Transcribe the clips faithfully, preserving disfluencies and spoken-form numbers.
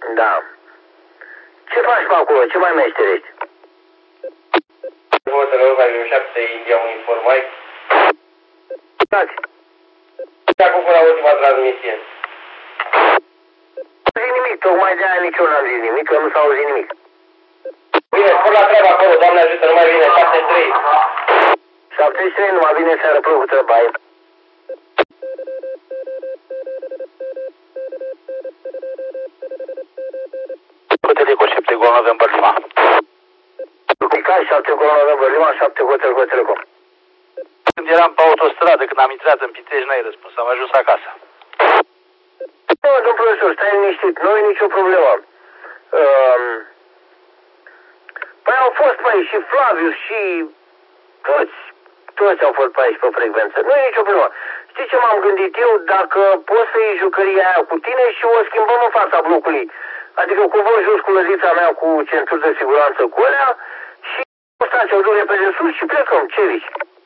Da. Ce faci pe acolo? Ce mai meșterești? Hotel Romeo șapte India Uniform Mike. Dați. Acum până la ultima transmisie. Nu zic nimic, tocmai de aia nici eu n-am zis nimic, că nu s-a auzit nimic. Bine, spun la treabă acolo, Doamne ajută, nu mai vine, șapte trei. șapte trei, numai bine, seară plăcută, bai. Hotel Eco, șapte Golf November Lima. Nicai, șapte Golf November Lima, șapte Hotel Hotel Com. Când eram pe autostradă, când am intrat în Pitești, n-ai răspuns, am ajuns acasă. Nu, domn profesor, stai liniștit, nu e nicio problemă. Um, păi au fost pe aici și Flavius și toți, toți au fost pe aici pe frecvență, nu e nicio problemă. Știi ce m-am gândit eu? Dacă poți să iei jucăria aia cu tine și o schimbăm în fața blocului. Adică cobor jos cu lăzița mea cu centuri de siguranță cu alea și stația o duc repede sus și plecăm. Ce zici?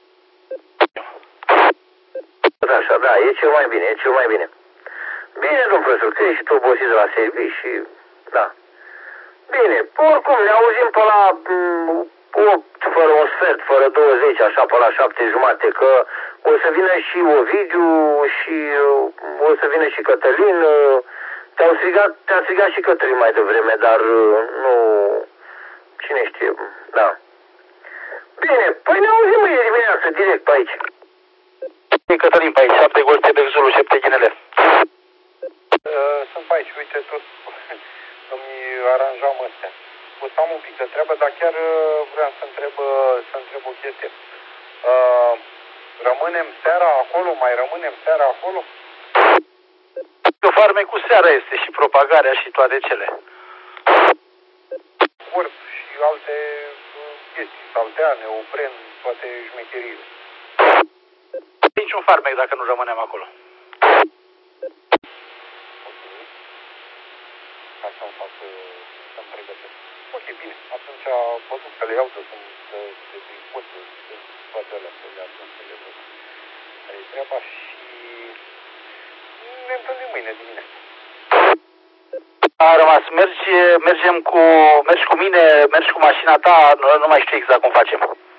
Așa, da, e cel mai bine, e cel mai bine. Bine, domn profesor, că ești și tu obosit de la serviciu și... Da. Bine, oricum, ne auzim pe la opt, fără un sfert, fără douăzeci, așa, pe la șapte jumate, că o să vină și Ovidiu și o să vină și Cătălin. Te-au strigat, te-a strigat și Cătălin mai devreme, dar nu... Cine știe, da. Bine, păi ne auzim mâine dimineață, direct pe aici. Cătălin pe aici, șapte Golf Quebec Zulu, șapte Ghinele. Sunt pe aici, uite, tot îmi aranjam astea. O să am un pic de treabă, dar chiar vreau să întreb, să întreb o chestie. Uh, rămânem seara acolo? Mai rămânem seara acolo? Farmecul seara este și propagarea și toate cele. Corp și alte chestii, saltea, neopren, toate șmecheriile. Niciun farmec dacă nu rămânem acolo. Ca să-mi fac, să-mi pregătesc. Ok, bine. Atunci mă duc să le iau de cum să se tricot, de toate alea, să le atunci să le văd. Care e treaba și ne întâlnim mâine dimineață. A rămas. Mergi, mergem cu, mergi cu mine, mergi cu mașina ta, nu, nu mai știu exact cum facem.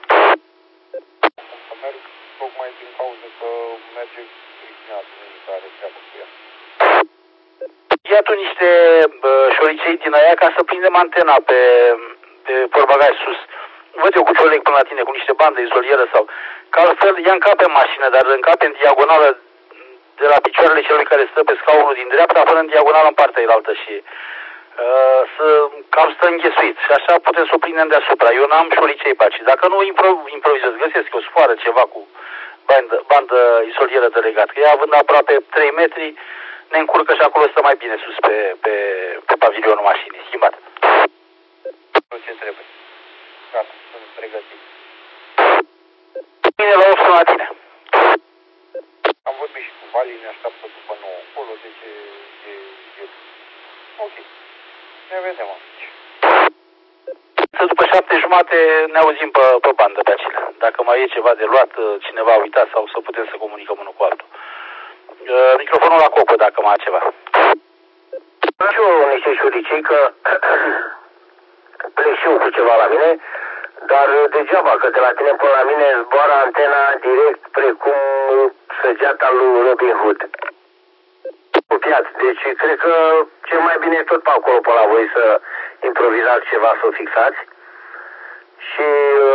Să merg tocmai din cauza că merge Cristina Duminica, are treabă cu ea. Ia tu niște bă, șoricei din aia ca să prindem antena pe, pe portbagaj sus. Văd eu cu ce o leg până la tine, cu niște bandă izolieră sau... Că altfel ea încape în mașină, dar încape în diagonală de la picioarele celui care stă pe scaunul din dreapta până în diagonală în partea elaltă și uh, să cam stă înghesuit. Și așa putem să o prindem deasupra. Eu n-am șoricei pe aici. Dacă nu impro improvizez, găsesc o sfoară, ceva cu bandă, bandă izolieră de legat. Că ea având aproape trei metri, ne încurcă și acolo stă mai bine sus pe, pe, pe pavilionul mașinii, schimbat. Nu ce trebuie. Gata, sunt pregătit. Bine, la opt la tine. Am vorbit și cu Vali, ne așteaptă după nouă acolo, deci e, e, e... Ok. Ne vedem atunci. După șapte jumate ne auzim pe, pe bandă pe acelea. Dacă mai e ceva de luat, cineva a uitat sau să putem să comunicăm unul cu altul. Microfonul la copă, dacă mai e ceva. Am și eu niște șuricei, că plec și eu cu ceva la mine, dar degeaba, că de la tine până la mine zboară antena direct precum săgeata lui Robin Hood. Copiat. Deci cred că cel mai bine e tot pe acolo, pe la voi, să improvizați ceva, să o fixați. Și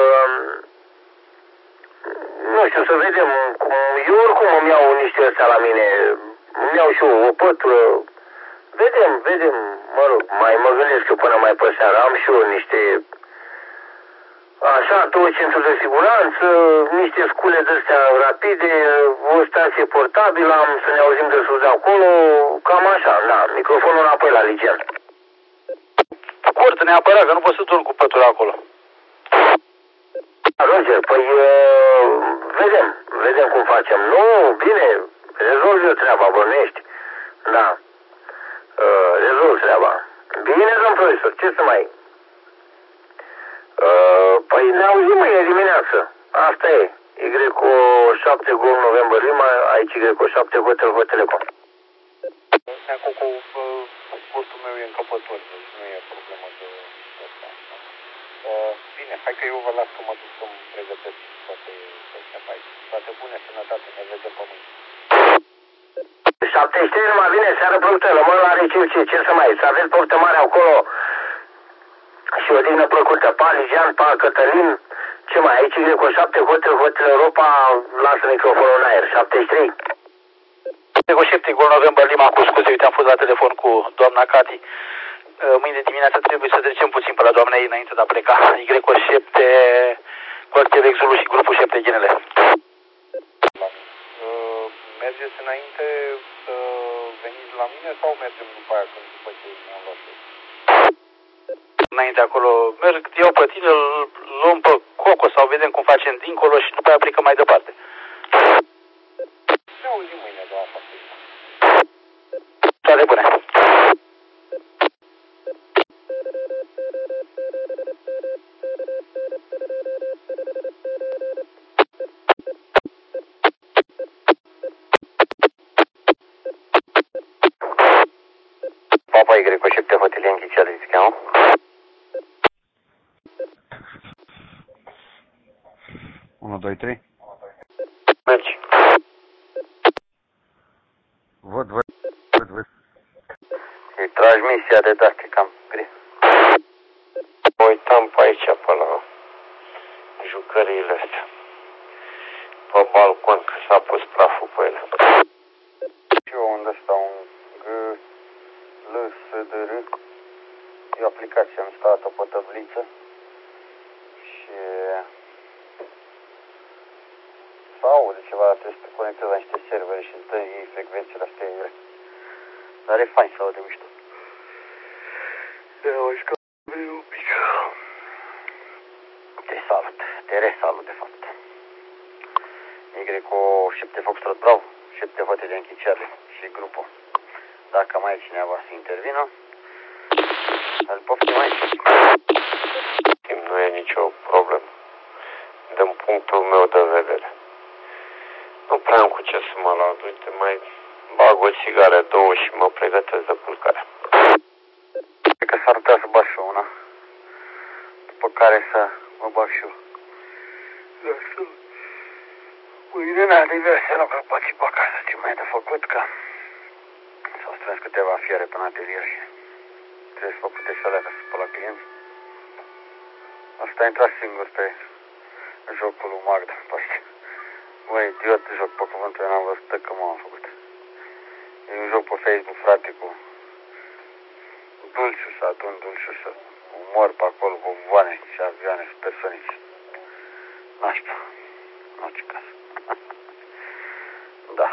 nu știu, să vedem cum... Eu oricum îmi iau niște ăstea la mine, îmi iau și eu o pătură. Vedem, vedem, mă rog, mai mă gândesc eu până mai pe seara. Am și eu niște... Așa, două centuri de siguranță, niște scule de-astea rapide, o stație portabilă, am să ne auzim de sus de acolo, cam așa, da, microfonul înapoi la Ligian. Scurt, neapărat, că nu poți să dormi cu pătura acolo. Roger, păi vedem, vedem cum facem. Nu, bine, rezolvi eu treaba, bănești. Da, rezolvi treaba. Bine, domn profesor, ce să mai... Uh, păi ne auzim mâine dimineață. Asta e. Y șapte Golf November Lima, aici Y șapte Hotel Hotel Com. Cu, cu, cu postul meu e încăpător, deci nu e problemă de asta. Uh, bine, hai că eu vă las că mă duc să-mi pregătesc toate astea pe aici. Toate bune, sănătate, ne vedem pe mâine. șaptezeci și trei numai vine seară plăcută, rămân la recepție, ce să mai, să aveți poftă mare acolo și o dignă plăcută, pa Ligian, pa Cătălin, ce mai, aici e cu șapte Hotel, Hotel Europa, lasă microfonul în aer, șaptezeci și trei. Ego șapte, Gol November, Lima, cu scuze, uite, am fost la telefon cu doamna Cati. Mâine dimineață trebuie să trecem puțin pe la doamna ei înainte de a pleca. Y șapte, Colectiv Zulu și grupul șapte Ghinele. Uh, mergeți înainte să veniți la mine sau mergem după aia când după ce mi-am luat eu? Înainte acolo merg, iau pe tine, îl luăm pe Coco sau vedem cum facem dincolo și după aia plecăm mai departe. Ne auzim mâine de la șapte. Toate bune. Papa Y șapte Hotel Yankee Charlie, îți cheamă? unu, doi, trei. Mergi. Văd, văd, văd, văd. E transmisia de date, cam gri. Mă uitam pe aici, pe la jucăriile astea. Pe balcon, că s-a pus praful pe ele. Și eu unde stau un G, L, S, D, R. E o aplicație instalată pe tabliță. Și sau aude ceva, trebuie să te conectezi la niște servere și îți dă ei frecvențele astea. Dar e fain să aude mișto. Eu știu că e un pic. Te salut, te resalut de fapt. Y cu șapte Foxtrot Bravo, șapte Hotel Yankee Charlie și grupul. Dacă mai e cineva să intervină, îl poftim aici. Nu e nicio problemă. Din punctul meu de vedere. Nu prea am cu ce să mă laud. Uite, mai bag o țigară, două și mă pregătesc de culcare. Cred că s-ar putea să bag și una. După care să mă bag și eu. Dar să... Mâine n-am diverse locuri poate și pe acasă. Ce mai e de făcut, că s-au strâns câteva fiere până atelier și trebuie să făcute și alea ca să spăl la clienți. Asta a intrat singur pe jocul lui Magda. Păi, măi, idiot joc pe cuvântul, eu n-am văzut că m-am făcut. E un joc pe Facebook, frate, cu dulciu să adun dulciu să mor pe acolo cu voane și avioane supersonice. Nașpa. În orice caz. Da.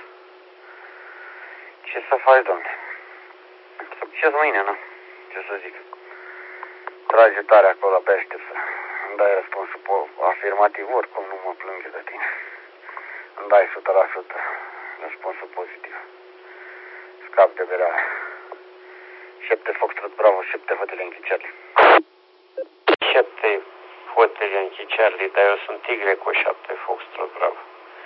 Ce să faci, domne? Succes mâine, nu? Ce să zic? Trage tare acolo, abia aștept să îmi dai răspunsul afirmativ, oricum nu mă plânge de tine. Îmi dai o sută la sută răspunsul pozitiv. Scap de berea. șapte Foxtrot Bravo, șapte Hotel Yankee Charlie. șapte Hotel Yankee Charlie, dar eu sunt Y cu șapte Foxtrot Bravo.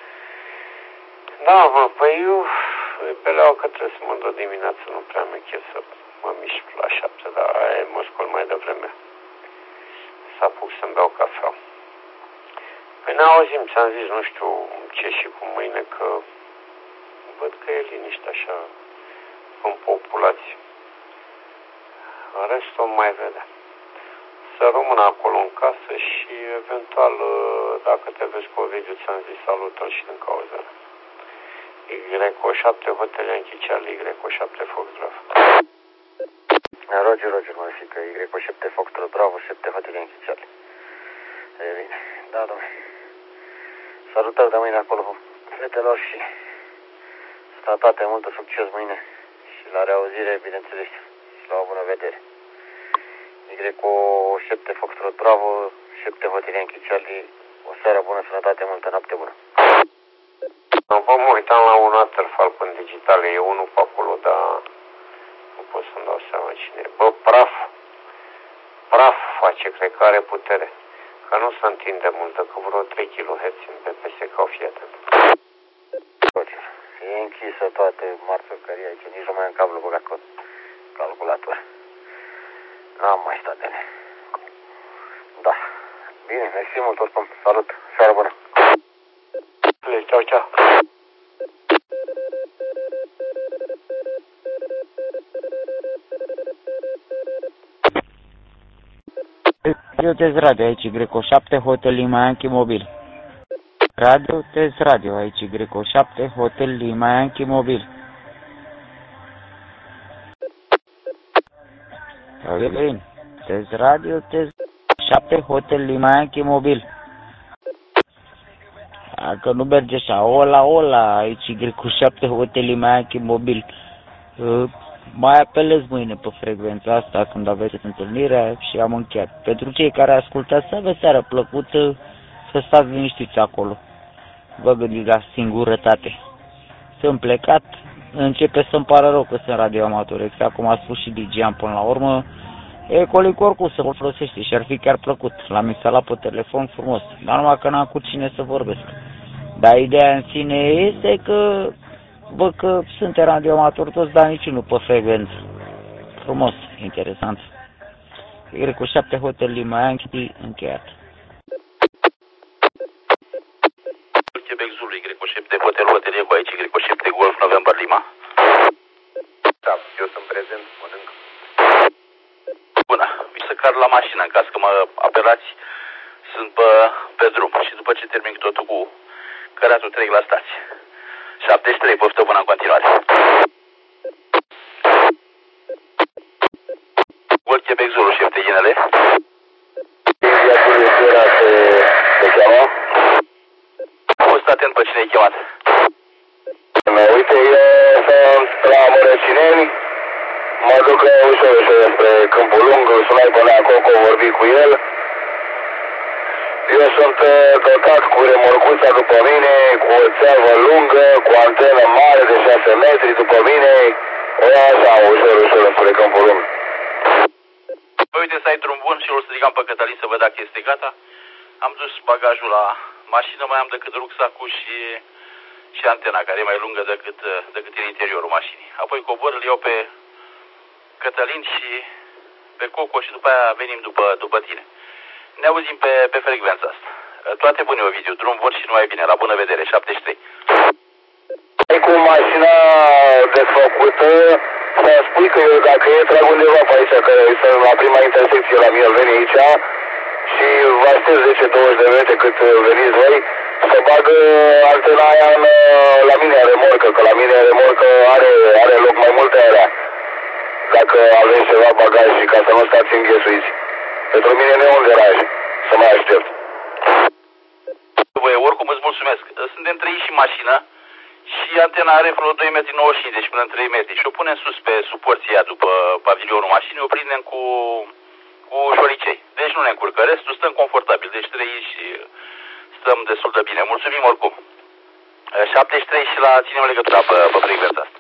Da, mă, păi eu pe la că trebuie să mă duc dimineața, nu prea mi-e chef să mă mișc la șapte, dar aia mă scol mai devreme. Să apuc să-mi beau cafea. Păi n-auzim, ți-am zis, nu știu ce și cu mâine, că văd că e liniște așa în populație. În rest o mai vede. Să rămână acolo în casă și eventual, dacă te vezi cu Ovidiu, ți-am zis, salută-l și din cauza. Y șapte Hotel Yankee Charlie, Y șapte Fox Bravo. Roger, Roger, mă zic că Y șapte Foxtrot Bravo, șapte Hotel Yankee Charlie. E bine. Da, domnule. Salutări de mâine acolo, fetelor, și sănătate, multă succes mâine și la reauzire, bineînțeles, și la o bună vedere. Y cu șapte Foxtrot Bravo, șapte Hotel Yankee Charlie, o seară bună, sănătate, multă noapte bună. Nu vă mă uitam la un Waterfall în digitale, e unul pe acolo, dar nu pot să-mi dau seama cine e. Bă, praf, praf face, cred că are putere. Că nu se întinde multă, că vreo trei kilohertz în B P S, ca o fie atent. E închisă toate marțurcării aici, nici nu mai am cablu băgat cod. calculator. N-am mai stat bine. Da. Bine, mersi mult, oricum. Salut. Seară bună. Ceau, ceau. Radio Tez Radio, aici Greco șapte, Hotel Lima Yankee Mobil. Radio Tez Radio, aici Greco șapte, Hotel Lima Yankee Mobil. Alin, Tez Radio, Tez șapte, Hotel Lima Yankee Mobil. Dacă nu merge așa, ola, ola, aici Greco șapte, Hotel Lima Yankee Mobil. Uh, mai apelez mâine pe frecvența asta când aveți întâlnirea și am încheiat. Pentru cei care ascultați, să aveți seară plăcută, să stați liniștiți acolo. Vă gândiți la singurătate. Sunt plecat, începe să-mi pară rău că sunt radioamator, exact cum a spus și D J-am până la urmă. Ecolic oricum să-l folosește și ar fi chiar plăcut. L-am instalat pe telefon frumos, dar numai că n-am cu cine să vorbesc. Dar ideea în sine este că bă, că sunt radioamatori toți, dar niciunul pe frecvență. Frumos, interesant. Greco șapte, Hotel Lima Yankee, încheiat. Quebec Zulu, Greco șapte, Hotel Hotel Eco, aici Greco șapte, Golf November Lima. Da, eu sunt prezent, mănânc. Bună, mi se car la mașină în caz că mă apelați, sunt pe, pe drum și după ce termin totul cu căratul trec la stație. șaptezeci și trei, poftă bună în continuare. Gol Quebec Zulu, șef de ginele. Viatul era se, se cheamă. Am fost atent pe cine ai chemat. Uite, eu sunt la Mărăcineni, mă duc ușor, ușor spre Câmpul Lung, sunai până acolo, că vorbi cu el. Eu sunt dotat cu remorcuța după mine, cu o țeavă lungă, cu antenă mare de șase metri după mine, o ia așa, ușor, ușor spre Câmpul Lung. Păi uite să ai drum bun și îl strigam pe Cătălin să văd dacă este gata. Am dus bagajul la mașină, mai am decât rucsacul și, și antena, care e mai lungă decât, decât în interiorul mașinii. Apoi cobor, îl iau pe Cătălin și pe Coco și după aia venim după, după tine. Ne auzim pe, pe frecvența asta. Toate bune, Ovidiu, drum bun și numai bine. La bună vedere, șaptezeci și trei. Ai cu mașina desfăcută, să spui că eu dacă e trag undeva pe aici, că sunt la prima intersecție la mine, veni aici și vă aștept zece douăzeci de minute cât veniți voi, să bagă antena aia în, la mine în remorcă, că la mine în remorcă are, are loc mai multe alea. Dacă aveți ceva bagaj și ca să nu stați înghesuiți. Pentru mine nu e un deraj, să mai aștept. Băi, oricum îți mulțumesc. Suntem trei și mașină și antena are vreo doi metri nouăzeci și cinci, deci până în trei metri. Și o punem sus pe suporția după pavilionul mașinii, o prindem cu, cu șoricei. Deci nu ne încurcă. Restul stăm confortabil, deci trei și stăm destul de bine. Mulțumim oricum. șaptezeci și trei și la ținem legătura pe, pe frecvența asta.